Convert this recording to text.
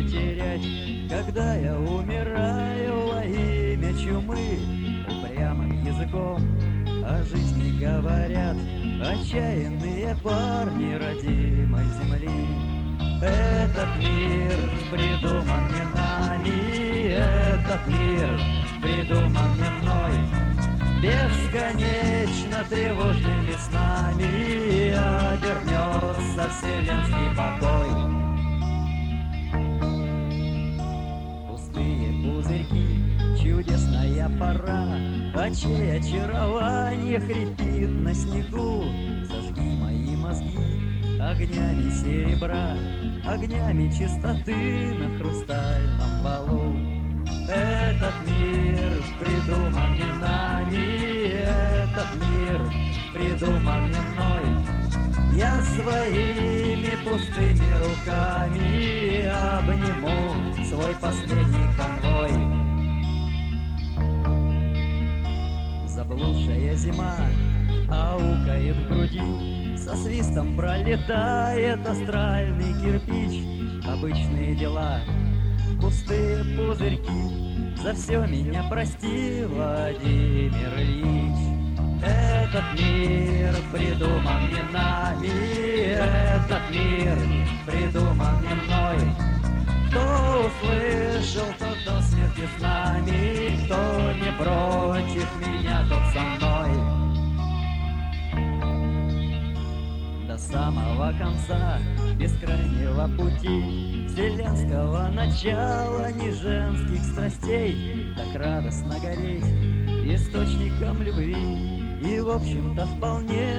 потерять. Когда я умираю во имя чумы, упрямым языком о жизни говорят отчаянные парни родимой земли. Этот мир придуман не нами, этот мир придуман не мной. Бесконечно тревожными снами обернется вселенский покой. Пустые пузырьки, чудесная пора, а чье очарование хрипит на снегу. Зажги мои мозги огнями серебра, огнями чистоты на хрустальном полу. Этот мир придуман не нами, этот мир придуман не мной. Я своими пустыми руками обниму свой последний конвой. Заблудшая зима аукает в груди, со свистом пролетает астральный кирпич. Обычные дела, пустые пузырьки, за все меня прости, Владимир Ильич. Этот мир придуман не нами, этот мир придуман не мной. Кто услышал, тот до смерти с нами, кто не против меня, тот со мной. До самого конца бескрайнего пути, вселенского начала, ни женских страстей, так радостно гореть источником любви. И в общем-то вполне